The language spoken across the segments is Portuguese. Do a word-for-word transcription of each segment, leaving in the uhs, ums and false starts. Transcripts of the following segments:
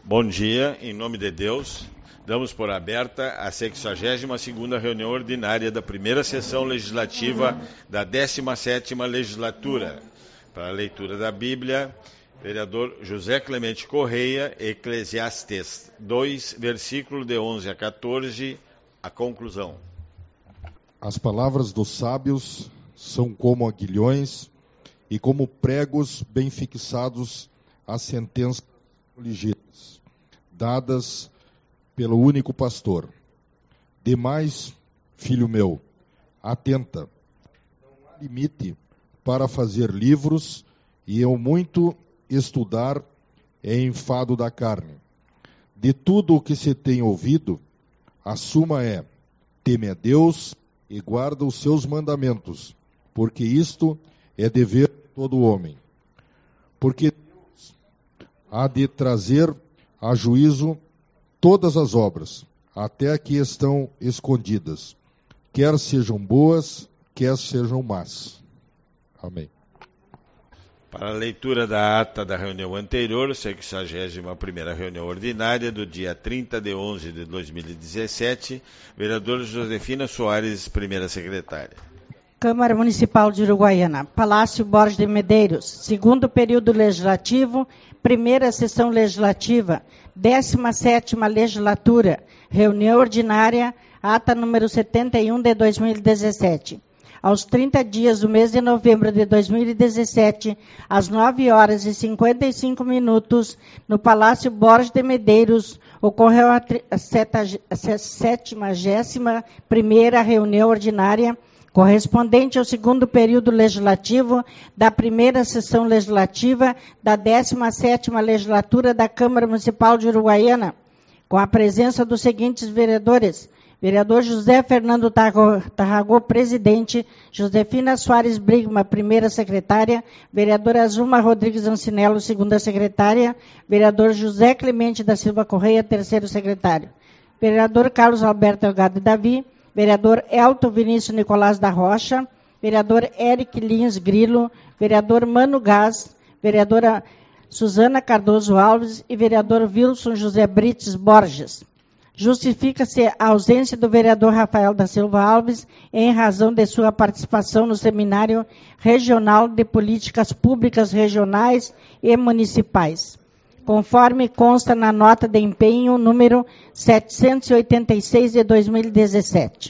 Bom dia, em nome de Deus, damos por aberta a sexagésima segunda reunião ordinária da primeira sessão legislativa da décima sétima legislatura. Para a leitura da Bíblia, vereador José Clemente Correia, Eclesiastes dois, versículo de onze a quatorze, a conclusão. As palavras dos sábios são como aguilhões e como pregos bem fixados às sentenças ligeiras, dadas pelo único pastor. Demais, filho meu, atenta, não há limite para fazer livros, e eu muito estudar é enfado da carne. De tudo o que se tem ouvido, a suma é: teme a Deus e guarda os seus mandamentos, porque isto é dever de todo homem. Porque Deus há de trazer a juízo todas as obras, até que estão escondidas, quer sejam boas, quer sejam más. Amém. Para a leitura da ata da reunião anterior, sexagésima primeira reunião ordinária do dia trinta de onze de dois mil e dezessete, vereadora Josefina Soares, primeira secretária. Câmara Municipal de Uruguaiana, Palácio Borges de Medeiros, segundo período legislativo, primeira sessão legislativa, décima sétima legislatura, reunião ordinária, ata número setenta e um de dois mil e dezessete. Aos trinta dias do mês de novembro de dois mil e dezessete, às nove horas e cinquenta e cinco minutos, no Palácio Borges de Medeiros, ocorreu a sétima primeira reunião ordinária, correspondente ao segundo período legislativo da primeira sessão legislativa da décima sétima legislatura da Câmara Municipal de Uruguaiana, com a presença dos seguintes vereadores: vereador José Fernando Tarragó, presidente; Josefina Soares Brigma, primeira secretária; vereadora Azuma Rodrigues Ancinello, segunda secretária; vereador José Clemente da Silva Correia, terceiro secretário; vereador Carlos Alberto Delgado Davi; vereador Elton Vinícius Nicolás da Rocha; vereador Eric Lins Grilo; vereador Mano Gás; vereadora Suzana Cardoso Alves e vereador Wilson José Brites Borges. Justifica-se a ausência do vereador Rafael da Silva Alves em razão de sua participação no Seminário Regional de Políticas Públicas Regionais e Municipais, conforme consta na nota de empenho número setecentos e oitenta e seis de dois mil e dezessete.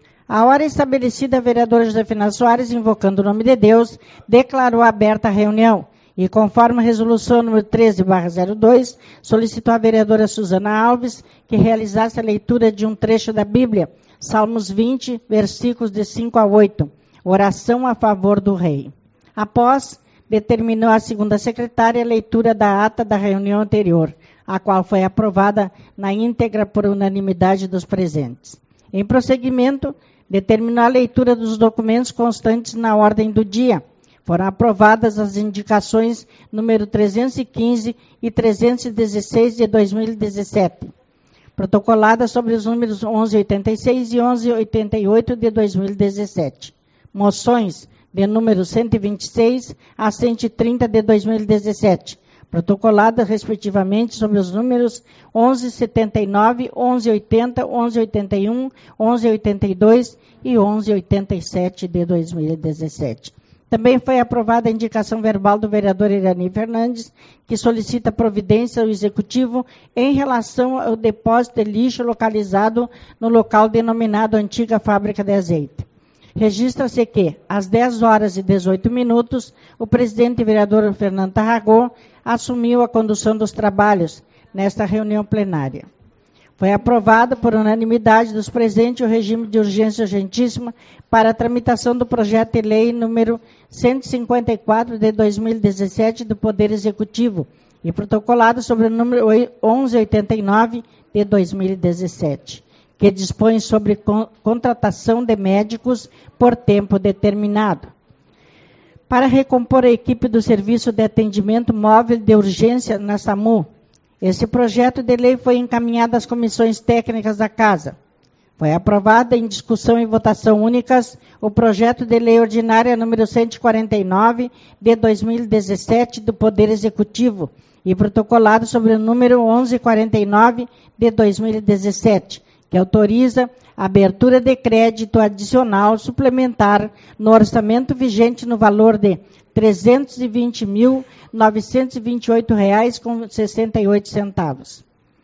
A hora estabelecida, a vereadora Josefina Soares, invocando o nome de Deus, declarou aberta a reunião e, conforme a resolução número treze barra zero dois, solicitou à vereadora Suzana Alves que realizasse a leitura de um trecho da Bíblia, Salmos vinte, versículos de cinco a oito, oração a favor do rei. Após, determinou a segunda secretária a leitura da ata da reunião anterior, a qual foi aprovada na íntegra por unanimidade dos presentes. Em prosseguimento, determinou a leitura dos documentos constantes na ordem do dia. Foram aprovadas as indicações número trezentos e quinze e trezentos e dezesseis de dois mil e dezessete, protocoladas sobre os números onze oitenta e seis e onze oitenta e oito de dois mil e dezessete. Moções de número cento e vinte e seis a cento e trinta de dois mil e dezessete, protocoladas respectivamente sobre os números onze setenta e nove, onze oitenta, onze oitenta e um, onze oitenta e dois e onze oitenta e sete de dois mil e dezessete. Também foi aprovada a indicação verbal do vereador Irani Fernandes, que solicita providência ao Executivo em relação ao depósito de lixo localizado no local denominado Antiga Fábrica de Azeite. Registra-se que, às dez horas e dezoito minutos, o presidente e vereador Fernando Tarragó assumiu a condução dos trabalhos nesta reunião plenária. Foi aprovado por unanimidade dos presentes o regime de urgência urgentíssima para a tramitação do projeto de lei número cento e cinquenta e quatro de dois mil e dezessete do Poder Executivo e protocolado sobre o número onze oitenta e nove de dois mil e dezessete, que dispõe sobre con- contratação de médicos por tempo determinado. Para recompor a equipe do Serviço de Atendimento Móvel de Urgência na SAMU, esse projeto de lei foi encaminhado às comissões técnicas da Casa. Foi aprovado em discussão e votação únicas o projeto de lei ordinária número cento e quarenta e nove de dois mil e dezessete do Poder Executivo e protocolado sobre o número onze quarenta e nove de dois mil e dezessete, que autoriza a abertura de crédito adicional suplementar no orçamento vigente no valor de trezentos e vinte mil, novecentos e vinte e oito reais com sessenta e oito centavos.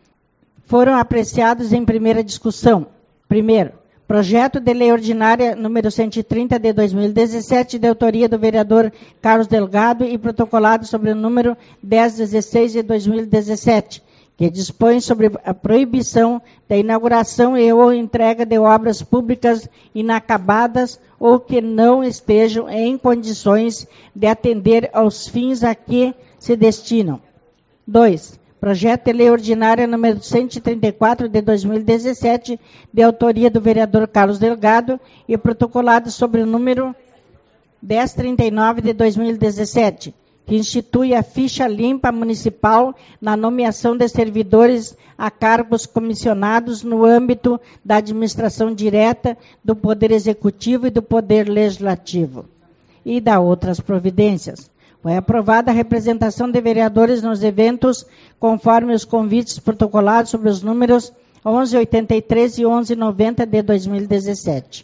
Foram apreciados em primeira discussão. Primeiro, projeto de lei ordinária número cento e trinta de dois mil e dezessete, de autoria do vereador Carlos Delgado e protocolado sobre o número dez dezesseis de dois mil e dezessete, que dispõe sobre a proibição da inauguração e ou entrega de obras públicas inacabadas ou que não estejam em condições de atender aos fins a que se destinam. Dois, projeto de lei ordinária número cento e trinta e quatro de dois mil e dezessete, de autoria do vereador Carlos Delgado e protocolado sobre o número dez trinta e nove de dois mil e dezessete, que institui a ficha limpa municipal na nomeação de servidores a cargos comissionados no âmbito da administração direta do Poder Executivo e do Poder Legislativo, e da outras providências. Foi aprovada a representação de vereadores nos eventos, conforme os convites protocolados sobre os números onze oitenta e três e onze noventa de dois mil e dezessete.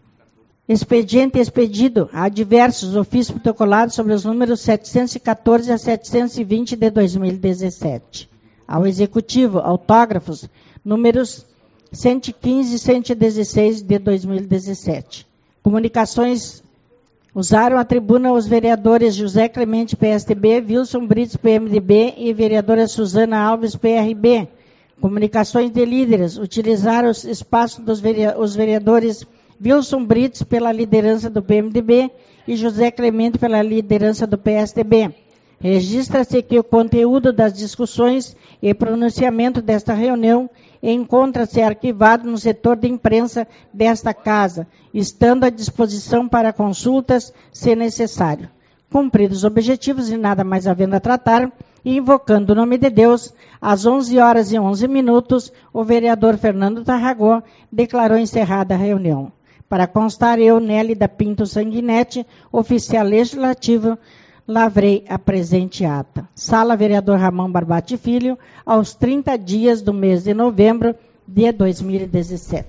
Expediente expedido a diversos ofícios protocolados sobre os números setecentos e quatorze a setecentos e vinte de dois mil e dezessete. Ao Executivo, autógrafos, números cento e quinze e cento e dezesseis de dois mil e dezessete. Comunicações. Usaram a tribuna os vereadores José Clemente, P S D B, Wilson Brits, P M D B e vereadora Suzana Alves, P R B. Comunicações de líderes. Utilizaram os espaços dos vereadores, os vereadores Wilson Brits pela liderança do P M D B e José Clemente pela liderança do P S D B. Registra-se que o conteúdo das discussões e pronunciamento desta reunião encontra-se arquivado no setor de imprensa desta casa, estando à disposição para consultas, se necessário. Cumpridos os objetivos e nada mais havendo a tratar, e invocando o nome de Deus, às onze horas e onze minutos, o vereador Fernando Tarragó declarou encerrada a reunião. Para constar, eu, Nélida Pinto Sanguinetti, oficial legislativo, lavrei a presente ata. Sala Vereador Ramon Barbati Filho, aos trinta dias do mês de novembro de dois mil e dezessete.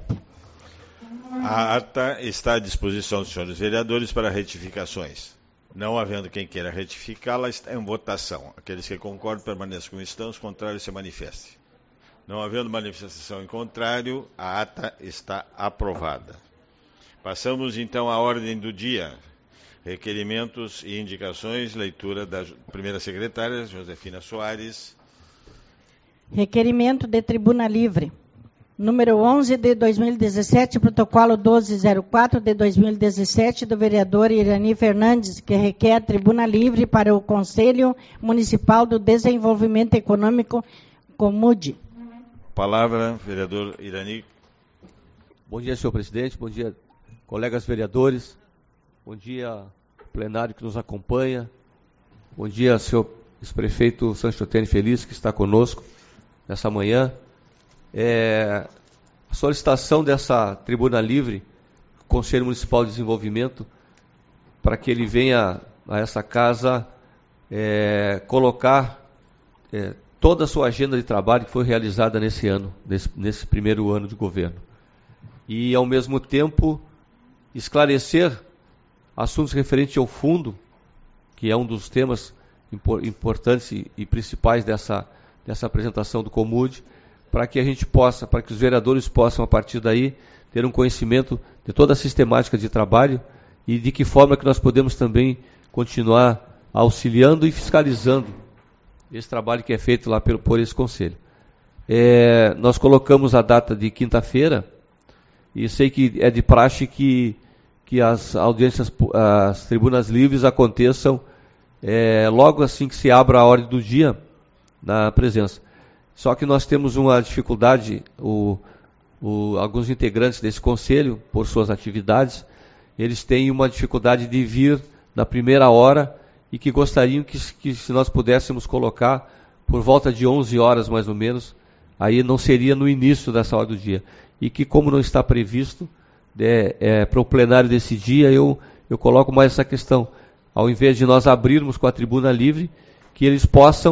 A ata está à disposição dos senhores vereadores para retificações. Não havendo quem queira retificá-la, está em votação. Aqueles que concordam permaneçam como estão, os contrários se manifestem. Não havendo manifestação em contrário, a ata está aprovada. Passamos então à ordem do dia. Requerimentos e indicações, leitura da primeira secretária, Josefina Soares. Requerimento de tribuna livre. Número onze de dois mil e dezessete, protocolo doze zero quatro de dois mil e dezessete, do vereador Irani Fernandes, que requer tribuna livre para o Conselho Municipal do Desenvolvimento Econômico, Comude. Palavra, vereador Irani. Bom dia, senhor presidente. Bom dia, colegas vereadores. Bom dia, plenário que nos acompanha. Bom dia, senhor ex-prefeito Sancho Tene Feliz, que está conosco nessa manhã. É, a solicitação dessa tribuna livre, Conselho Municipal de Desenvolvimento, para que ele venha a essa casa é, colocar é, toda a sua agenda de trabalho que foi realizada nesse ano, nesse, nesse primeiro ano de governo. E, ao mesmo tempo, esclarecer assuntos referentes ao fundo, que é um dos temas importantes e, e principais dessa, dessa apresentação do Comude, para que a gente possa, para que os vereadores possam, a partir daí, ter um conhecimento de toda a sistemática de trabalho e de que forma que nós podemos também continuar auxiliando e fiscalizando esse trabalho que é feito lá por, por esse conselho. É, nós colocamos a data de quinta-feira, e sei que é de praxe que que as audiências, as tribunas livres aconteçam é, logo assim que se abra a ordem do dia na presença. Só que nós temos uma dificuldade, o, o, alguns integrantes desse conselho, por suas atividades, eles têm uma dificuldade de vir na primeira hora e que gostariam que, que se nós pudéssemos colocar por volta de onze horas mais ou menos, aí não seria no início dessa hora do dia. E que, como não está previsto, É, é, para o plenário desse dia, eu, eu coloco mais essa questão. Ao invés de nós abrirmos com a tribuna livre, que eles possam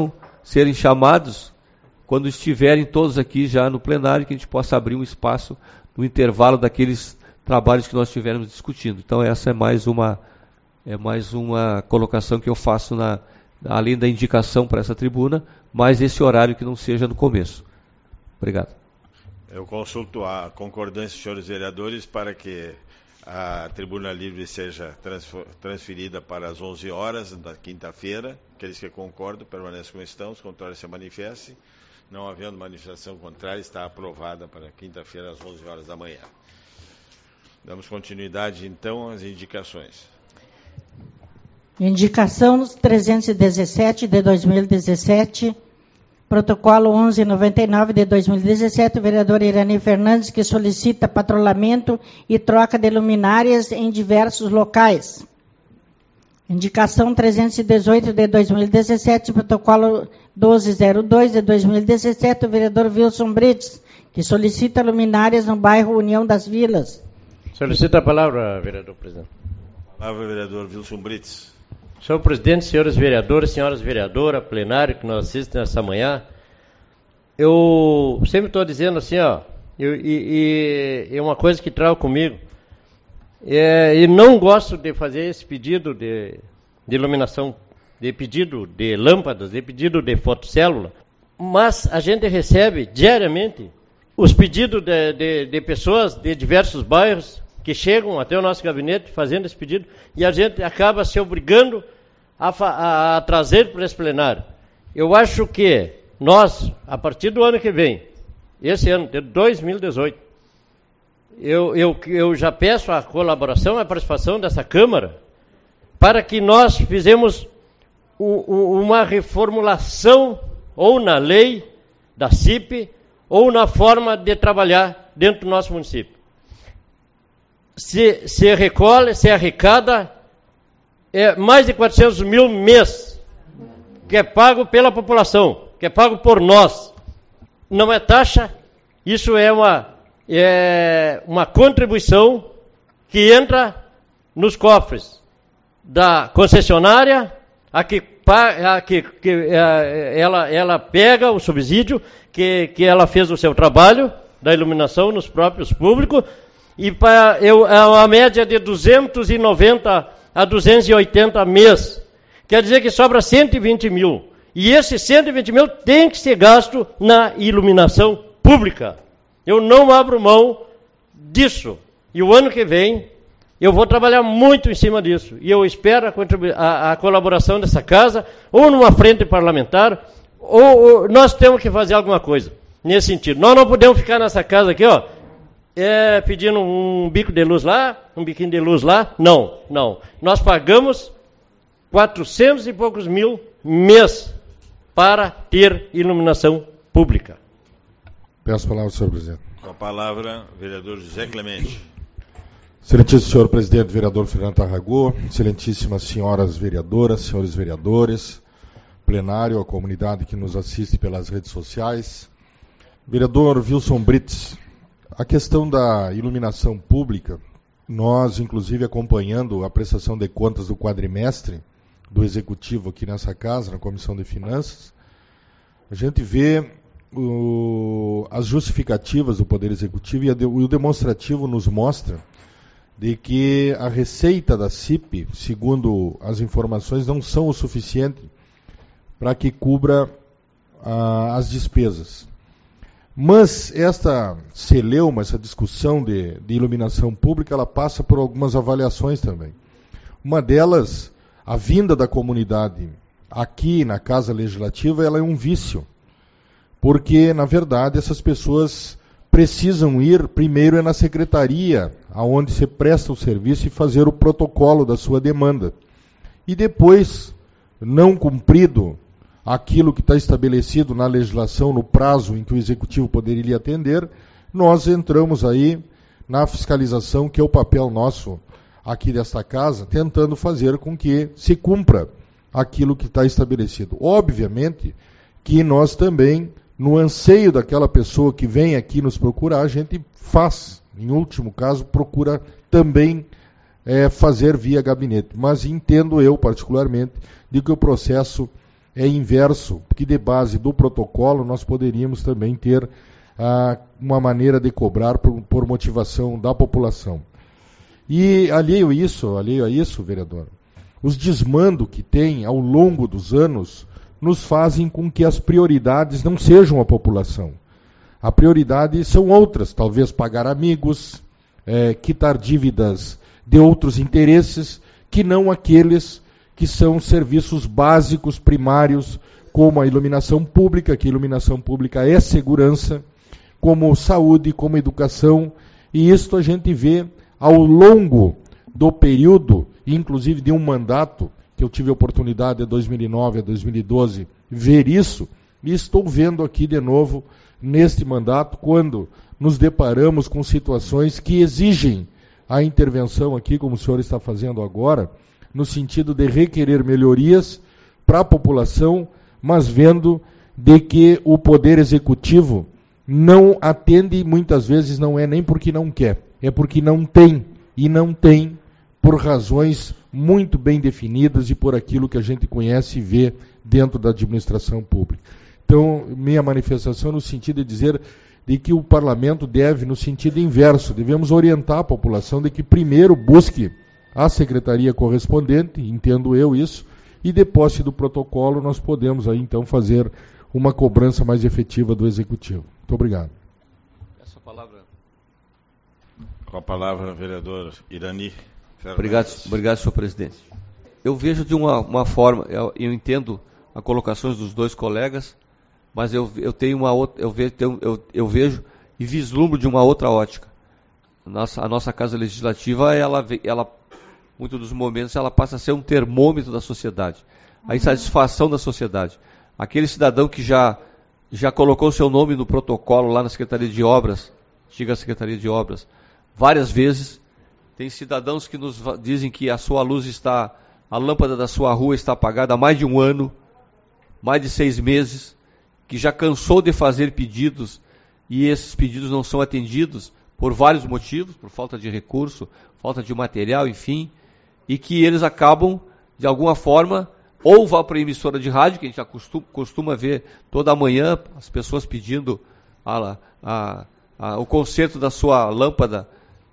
serem chamados quando estiverem todos aqui já no plenário, que a gente possa abrir um espaço no intervalo daqueles trabalhos que nós estivermos discutindo. Então essa é mais uma, é mais uma colocação que eu faço, na, além da indicação para essa tribuna, mas esse horário que não seja no começo. Obrigado. Eu consulto a concordância dos senhores vereadores para que a tribuna livre seja transferida para as onze horas da quinta-feira. Aqueles que concordam permanecem como estão, os contrários se manifestem. Não havendo manifestação contrária, está aprovada para quinta-feira às onze horas da manhã. Damos continuidade, então, às indicações. Indicação trezentos e dezessete de dois mil e dezessete, protocolo onze e noventa e nove de dois mil e dezessete, o vereador Irani Fernandes, que solicita patrulhamento e troca de luminárias em diversos locais. Indicação trezentos e dezoito de dois mil e dezessete, protocolo doze zero dois de dois mil e dezessete, o vereador Wilson Brites, que solicita luminárias no bairro União das Vilas. Solicita a palavra, vereador presidente. Palavra, vereador Wilson Brites. Senhor presidente, senhores vereadores, senhoras vereadoras, plenário que nos assistem nessa manhã, eu sempre estou dizendo assim, ó, eu, e, e é uma coisa que trago comigo, é, e não gosto de fazer esse pedido de, de iluminação, de pedido de lâmpadas, de pedido de fotocélula, mas a gente recebe diariamente os pedidos de, de, de pessoas de diversos bairros que chegam até o nosso gabinete fazendo esse pedido, e a gente acaba se obrigando a, a, a trazer para esse plenário. Eu acho que nós, a partir do ano que vem, esse ano, de dois mil e dezoito, eu, eu, eu já peço a colaboração, a participação dessa Câmara, para que nós fizemos o, o, uma reformulação, ou na lei da C I P, ou na forma de trabalhar dentro do nosso município. Se, se recolhe, se arrecada é, mais de quatrocentos mil mês, que é pago pela população, que é pago por nós. Não é taxa, isso é uma, é uma contribuição que entra nos cofres da concessionária, a que, a que, que a, ela, ela pega o subsídio que, que ela fez o seu trabalho da iluminação nos próprios públicos, e para eu, é uma média de duzentos e noventa a duzentos e oitenta mês. Quer dizer que sobra cento e vinte mil. E esse cento e vinte mil tem que ser gasto na iluminação pública. Eu não abro mão disso. E o ano que vem eu vou trabalhar muito em cima disso. E eu espero a, a, a colaboração dessa casa, ou numa frente parlamentar, ou, ou nós temos que fazer alguma coisa nesse sentido. Nós não podemos ficar nessa casa aqui, ó, É, pedindo um bico de luz lá, um biquinho de luz lá. Não, não. Nós pagamos quatrocentos e poucos mil mês para ter iluminação pública. Peço a palavra, senhor presidente. Com a palavra, vereador José Clemente. Excelentíssimo senhor presidente, vereador Fernando Tarragô, excelentíssimas senhoras vereadoras, senhores vereadores, plenário, a comunidade que nos assiste pelas redes sociais. Vereador Wilson Brites, a questão da iluminação pública, nós, inclusive, acompanhando a prestação de contas do quadrimestre do Executivo aqui nessa casa, na Comissão de Finanças, a gente vê o, as justificativas do Poder Executivo e, a de, e o demonstrativo nos mostra de que a receita da C I P, segundo as informações, não são o suficiente para que cubra ah, as despesas. Mas esta celeuma, essa discussão de, de iluminação pública, ela passa por algumas avaliações também. Uma delas, a vinda da comunidade aqui na Casa Legislativa, ela é um vício. Porque, na verdade, essas pessoas precisam ir primeiro é na secretaria, aonde se presta o serviço, e fazer o protocolo da sua demanda. E depois, não cumprido aquilo que está estabelecido na legislação, no prazo em que o Executivo poderia atender, nós entramos aí na fiscalização, que é o papel nosso aqui desta casa, tentando fazer com que se cumpra aquilo que está estabelecido. Obviamente que nós também, no anseio daquela pessoa que vem aqui nos procurar, a gente faz, em último caso, procura também é, fazer via gabinete. Mas entendo eu, particularmente, de que o processo é inverso, porque de base do protocolo nós poderíamos também ter ah, uma maneira de cobrar por, por motivação da população. E alheio a isso, alheio a isso, vereador, os desmandos que tem ao longo dos anos nos fazem com que as prioridades não sejam a população. A prioridade são outras, talvez pagar amigos, é, quitar dívidas de outros interesses, que não aqueles que são serviços básicos, primários, como a iluminação pública, que a iluminação pública é segurança, como saúde, como educação, e isto a gente vê ao longo do período, inclusive de um mandato, que eu tive a oportunidade de dois mil e nove a dois mil e doze ver isso, e estou vendo aqui de novo neste mandato, quando nos deparamos com situações que exigem a intervenção aqui, como o senhor está fazendo agora, no sentido de requerer melhorias para a população, mas vendo de que o Poder Executivo não atende, muitas vezes não é nem porque não quer, é porque não tem, e não tem por razões muito bem definidas e por aquilo que a gente conhece e vê dentro da administração pública. Então, minha manifestação no sentido de dizer de que o parlamento deve, no sentido inverso, devemos orientar a população de que primeiro busque a secretaria correspondente, entendo eu isso, e de posse do protocolo nós podemos aí então fazer uma cobrança mais efetiva do Executivo. Muito obrigado. Essa palavra. Com a palavra, vereador Irani Fernandes. Obrigado, obrigado, senhor presidente. Eu vejo de uma, uma forma, eu, eu entendo as colocações dos dois colegas, mas eu, eu tenho uma outra, eu vejo, eu, eu vejo e vislumbro de uma outra ótica. Nossa, a nossa Casa Legislativa, ela, ela, muitos dos momentos, ela passa a ser um termômetro da sociedade, a insatisfação da sociedade. Aquele cidadão que já, já colocou seu nome no protocolo lá na Secretaria de Obras, antiga Secretaria de Obras, várias vezes, tem cidadãos que nos dizem que a sua luz está, a lâmpada da sua rua está apagada há mais de um ano, mais de seis meses, que já cansou de fazer pedidos e esses pedidos não são atendidos por vários motivos, por falta de recurso, falta de material, enfim, e que eles acabam, de alguma forma, ou vá para a emissora de rádio, que a gente já costuma, costuma ver toda manhã, as pessoas pedindo a, a, a, o conserto da sua lâmpada,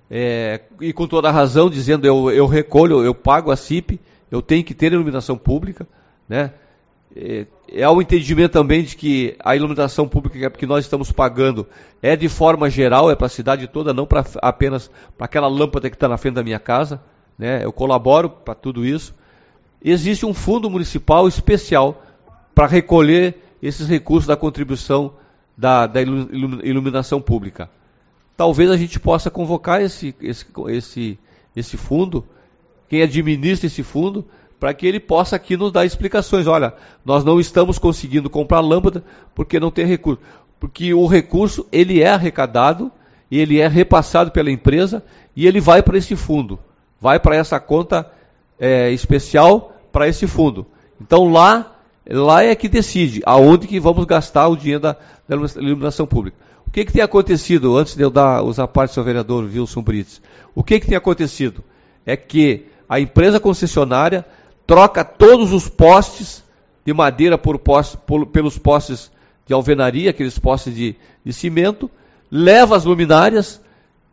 é, e com toda a razão, dizendo eu, eu recolho, eu pago a C I P, eu tenho que ter iluminação pública, né? É, é o entendimento também de que a iluminação pública que nós estamos pagando é de forma geral, é para a cidade toda, não pra, apenas para aquela lâmpada que está na frente da minha casa, né? Eu colaboro para tudo isso. Existe um fundo municipal especial para recolher esses recursos da contribuição da, da iluminação pública. Talvez a gente possa convocar esse, esse, esse, esse fundo, quem administra esse fundo, para que ele possa aqui nos dar explicações. Olha, nós não estamos conseguindo comprar lâmpada porque não tem recurso. Porque o recurso, ele é arrecadado, e ele é repassado pela empresa, e ele vai para esse fundo. Vai para essa conta é, especial, para esse fundo. Então lá, lá é que decide aonde que vamos gastar o dinheiro da, da iluminação pública. O que, que tem acontecido, antes de eu dar, usar a parte do seu vereador Wilson Brites, o que, que tem acontecido? É que a empresa concessionária troca todos os postes de madeira por poste, por, pelos postes de alvenaria, aqueles postes de, de cimento, leva as luminárias,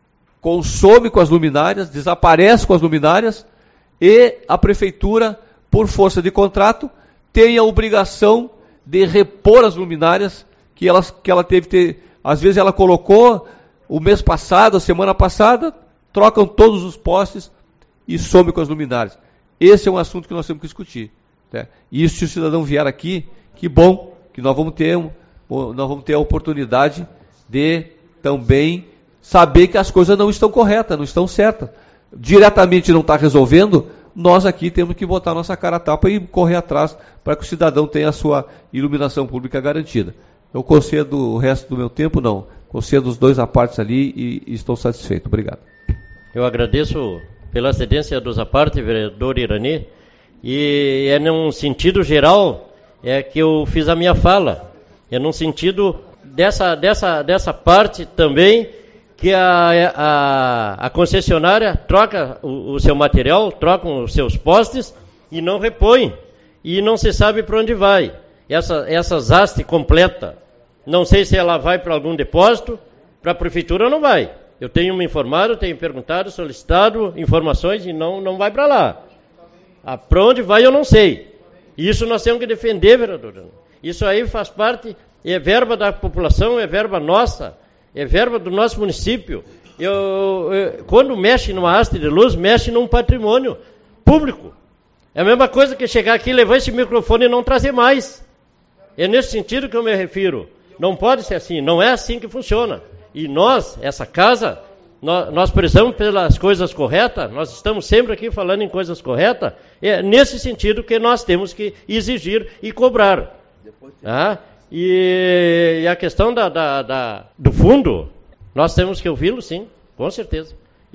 consome com as luminárias, desaparece com as luminárias, e a prefeitura, por força de contrato, tem a obrigação de repor as luminárias que ela, que ela teve que ter. Às vezes ela colocou o mês passado, a semana passada, trocam todos os postes e some com as luminárias. Esse é um assunto que nós temos que discutir. Né? E isso, se o cidadão vier aqui, que bom que nós vamos ter, nós vamos ter a oportunidade de também saber que as coisas não estão corretas, não estão certas. Diretamente não está resolvendo, nós aqui temos que botar nossa cara a tapa e correr atrás para que o cidadão tenha a sua iluminação pública garantida. Eu concedo o resto do meu tempo, não. Concedo os dois apartes ali e, e estou satisfeito. Obrigado. Eu agradeço pela cedência dos apartes, vereador Irani, e é num sentido geral é que eu fiz a minha fala. É num sentido dessa, dessa, dessa parte também que a, a, a concessionária troca o, o seu material, troca os seus postes e não repõe. e não se sabe para onde vai. Essa, essas haste completa, não sei se ela vai para algum depósito, para a prefeitura não vai. Eu tenho me informado, tenho perguntado, solicitado informações e não, não vai para lá. Ah, para onde vai eu não sei. Isso nós temos que defender, vereador. Isso aí faz parte, é verba da população, é verba nossa, é verba do nosso município. Eu, eu, quando mexe numa haste de luz, mexe num patrimônio público. É a mesma coisa que chegar aqui, levar esse microfone e não trazer mais. É nesse sentido que eu me refiro. Não pode ser assim, não é assim que funciona. E nós, essa casa, nós, nós precisamos pelas coisas corretas, nós estamos sempre aqui falando em coisas corretas, é nesse sentido que nós temos que exigir e cobrar. Tá? E, e a questão da, da, da, do fundo, nós temos que ouvi-lo, sim, com certeza.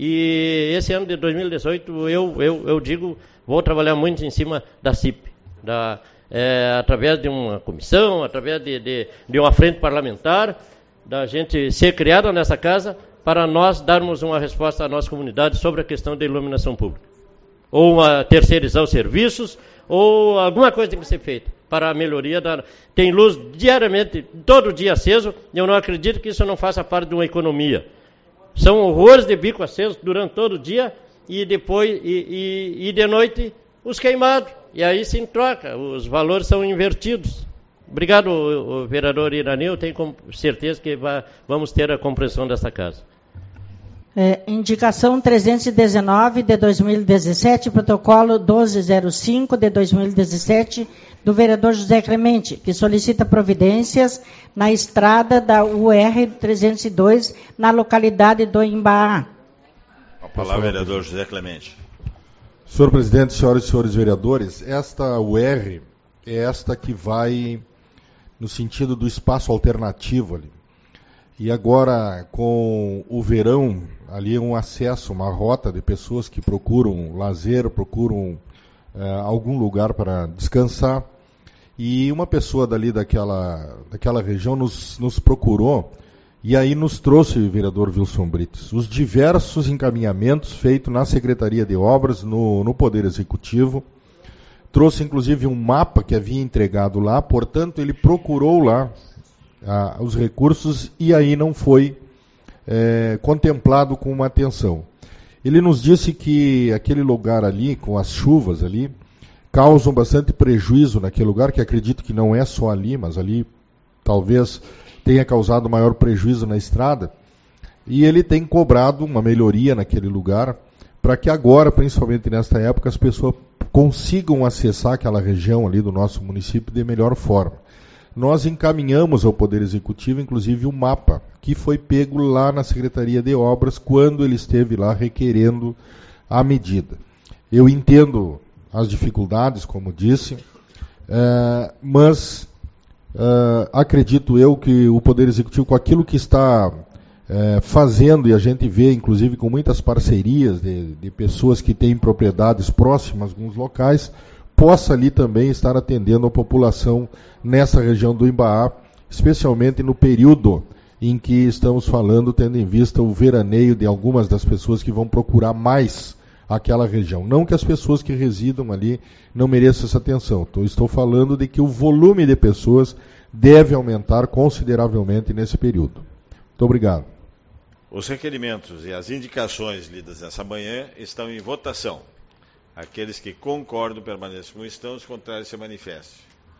E esse ano de dois mil e dezoito, eu, eu, eu digo, vou trabalhar muito em cima da C I P, da, é, através de uma comissão, através de, de, de uma frente parlamentar, da gente ser criada nessa casa, para nós darmos uma resposta à nossa comunidade sobre a questão da iluminação pública. Ou uma terceirizar os serviços, ou alguma coisa tem que ser feita para a melhoria da... Tem luz diariamente, todo dia aceso, e eu não acredito que isso não faça parte de uma economia. São horrores de bico aceso durante todo o dia, e depois, e, e, e de noite, os queimados. E aí se troca, os valores são invertidos. Obrigado, o, o vereador Irani, eu tenho certeza que vai, vamos ter a compreensão dessa casa. É, indicação trezentos e dezenove de dois mil e dezessete, protocolo doze zero cinco de dois mil e dezessete, do vereador José Clemente, que solicita providências na estrada da U R trezentos e dois, na localidade do Imbaá. A palavra, vereador José Clemente. Senhor presidente, senhoras e senhores vereadores, esta U R é esta que vai no sentido do espaço alternativo ali. E agora, com o verão, ali é um acesso, uma rota de pessoas que procuram lazer, procuram uh, algum lugar para descansar. E uma pessoa dali daquela, daquela região nos, nos procurou e aí nos trouxe, vereador Wilson Brites, os diversos encaminhamentos feitos na Secretaria de Obras, no, no Poder Executivo. Trouxe, inclusive, um mapa que havia entregado lá, portanto, ele procurou lá ah, os recursos e aí não foi é, contemplado com uma atenção. Ele nos disse que aquele lugar ali, com as chuvas ali, causam bastante prejuízo naquele lugar, que acredito que não é só ali, mas ali talvez tenha causado maior prejuízo na estrada. E ele tem cobrado uma melhoria naquele lugar, para que agora, principalmente nesta época, as pessoas consigam acessar aquela região ali do nosso município de melhor forma. Nós encaminhamos ao Poder Executivo, inclusive, um mapa, que foi pego lá na Secretaria de Obras, quando ele esteve lá requerendo a medida. Eu entendo as dificuldades, como disse, é, mas é, acredito eu que o Poder Executivo, com aquilo que está é, fazendo, e a gente vê, inclusive, com muitas parcerias de, de pessoas que têm propriedades próximas a alguns locais, possa ali também estar atendendo a população nessa região do Imbaá, especialmente no período em que estamos falando, tendo em vista o veraneio de algumas das pessoas que vão procurar mais aquela região. Não que as pessoas que residam ali não mereçam essa atenção. Então, estou falando de que o volume de pessoas deve aumentar consideravelmente nesse período. Muito obrigado. Os requerimentos e as indicações lidas nessa manhã estão em votação. Aqueles que concordam permaneçam como estão, os contrários se manifestem.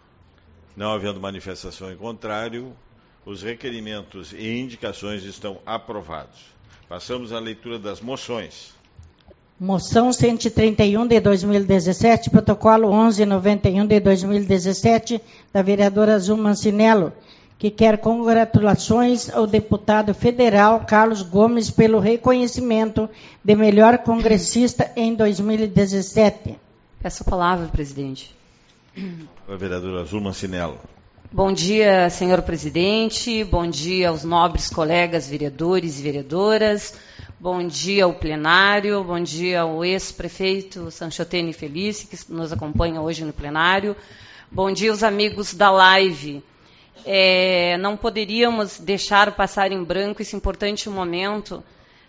Não havendo manifestação em contrário, os requerimentos e indicações estão aprovados. Passamos à leitura das moções. Moção cento e trinta e um de dois mil e dezessete, protocolo onze noventa e um de dois mil e dezessete, da vereadora Zulma Mancinello, que quer congratulações ao deputado federal Carlos Gomes pelo reconhecimento de melhor congressista em dois mil e dezessete. Peço a palavra, presidente. A vereadora Zulma Mancinello. Bom dia, senhor presidente. Bom dia aos nobres colegas vereadores e vereadoras. Bom dia ao plenário. Bom dia ao ex-prefeito Sanchotene Felice, que nos acompanha hoje no plenário. Bom dia aos amigos da live. É, não poderíamos deixar passar em branco esse importante momento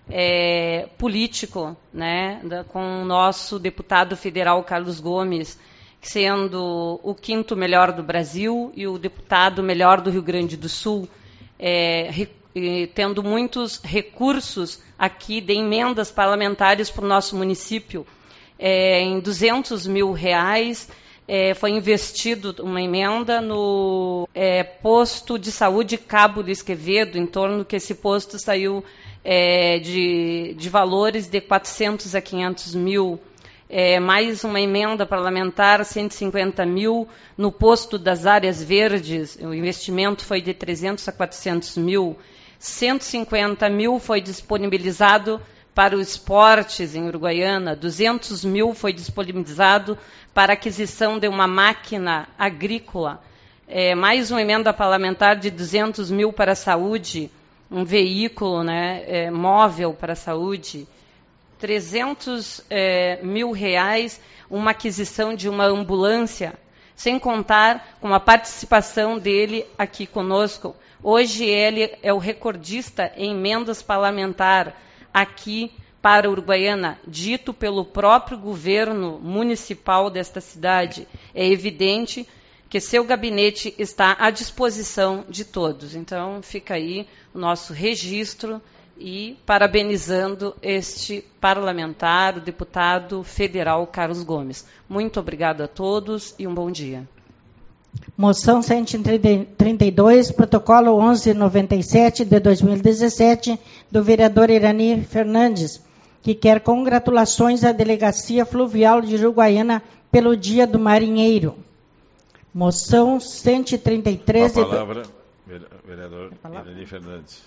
é, político, né, da, com o nosso deputado federal Carlos Gomes, sendo o quinto melhor do Brasil e o deputado melhor do Rio Grande do Sul, é, re, e, tendo muitos recursos aqui de emendas parlamentares para o nosso município. É, em duzentos mil reais, é, foi investido uma emenda no é, posto de saúde Cabo Luiz Quevedo, em torno que esse posto saiu é, de, de valores de quatrocentos a quinhentos mil. É, mais uma emenda parlamentar, cento e cinquenta mil, no posto das áreas verdes, o investimento foi de trezentos a quatrocentos mil. cento e cinquenta mil foi disponibilizado para os esportes em Uruguaiana, duzentos mil foi disponibilizado para a aquisição de uma máquina agrícola, é, mais uma emenda parlamentar de duzentos mil para a saúde, um veículo, né, é, móvel para a saúde, trezentos é, mil reais, uma aquisição de uma ambulância, sem contar com a participação dele aqui conosco. Hoje ele é o recordista em emendas parlamentares aqui para Uruguaiana, dito pelo próprio governo municipal desta cidade. É evidente que seu gabinete está à disposição de todos. Então, fica aí o nosso registro e parabenizando este parlamentar, o deputado federal Carlos Gomes. Muito obrigado a todos e um bom dia. Moção cento e trinta e dois, protocolo onze noventa e sete de dois mil e dezessete, do vereador Irani Fernandes, que quer congratulações à Delegacia Fluvial de Uruguaiana pelo Dia do Marinheiro. Moção cento e trinta e três... A palavra, vereador Irani Fernandes.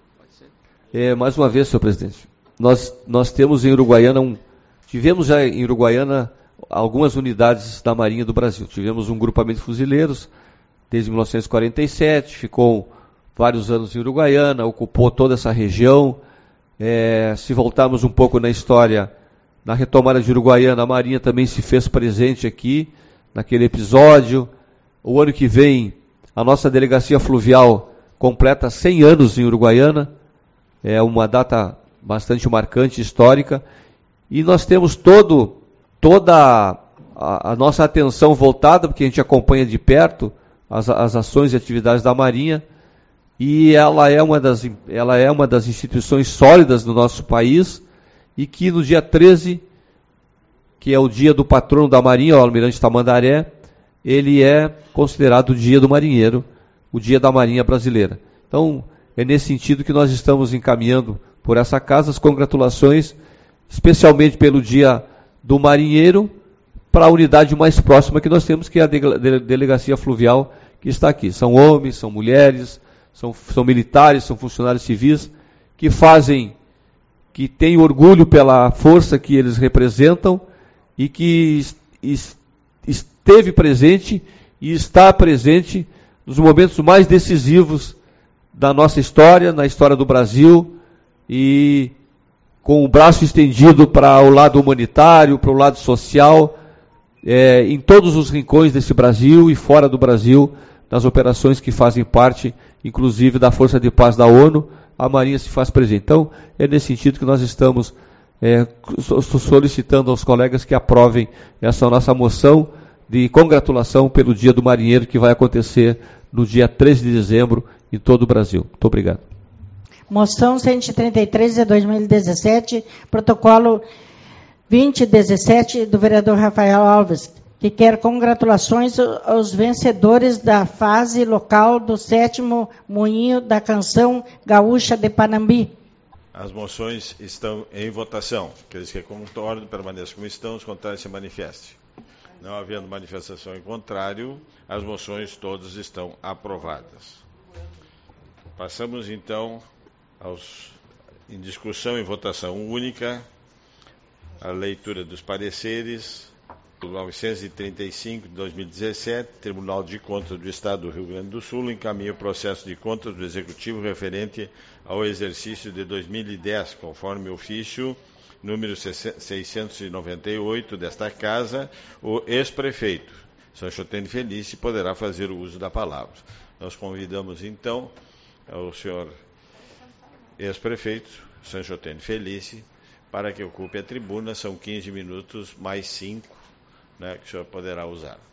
É, mais uma vez, senhor presidente, nós, nós temos em Uruguaiana, um, tivemos já em Uruguaiana algumas unidades da Marinha do Brasil. Tivemos um grupamento de fuzileiros desde mil novecentos e quarenta e sete, ficou vários anos em Uruguaiana, ocupou toda essa região. É, se voltarmos um pouco na história, na retomada de Uruguaiana, a Marinha também se fez presente aqui, naquele episódio. O ano que vem, a nossa delegacia fluvial completa cem anos em Uruguaiana. É uma data bastante marcante, histórica, e nós temos todo, toda a, a nossa atenção voltada, porque a gente acompanha de perto as, as ações e atividades da Marinha, e ela é, uma das, ela é uma das instituições sólidas do nosso país, e que no dia treze, que é o dia do patrono da Marinha, o Almirante Tamandaré, ele é considerado o dia do marinheiro, o dia da Marinha brasileira. Então, é nesse sentido que nós estamos encaminhando por essa casa as congratulações, especialmente pelo Dia do Marinheiro, para a unidade mais próxima que nós temos, que é a Delegacia Fluvial, que está aqui. São homens, são mulheres, são, são militares, são funcionários civis, que fazem, que têm orgulho pela força que eles representam e que esteve presente e está presente nos momentos mais decisivos da nossa história, na história do Brasil, e com o braço estendido para o lado humanitário, para o lado social, é, em todos os rincões desse Brasil e fora do Brasil, nas operações que fazem parte, inclusive, da Força de Paz da ONU, a Marinha se faz presente. Então, é nesse sentido que nós estamos é, solicitando aos colegas que aprovem essa nossa moção de congratulação pelo Dia do Marinheiro, que vai acontecer no dia treze de dezembro, em todo o Brasil. Muito obrigado. Moção cento e trinta e três de dois mil e dezessete, protocolo vinte dezessete, do vereador Rafael Alves, que quer congratulações aos vencedores da fase local do sétimo Moinho da Canção Gaúcha de Panambi. As moções estão em votação. Aqueles que concordam permaneçam como estão, os contrários se manifestem. Não havendo manifestação em contrário, as moções todas estão aprovadas. Passamos, então, aos, em discussão e votação única, a leitura dos pareceres do novecentos e trinta e cinco de dois mil e dezessete, Tribunal de Contas do Estado do Rio Grande do Sul encaminha o processo de contas do Executivo referente ao exercício de dois mil e dez, conforme o ofício número seiscentos e noventa e oito desta Casa. O ex-prefeito Sanchotene Felice poderá fazer o uso da palavra. Nós convidamos, então, ao senhor ex-prefeito Sanchotene Felice para que ocupe a tribuna. São quinze minutos mais cinco né, que o senhor poderá usar.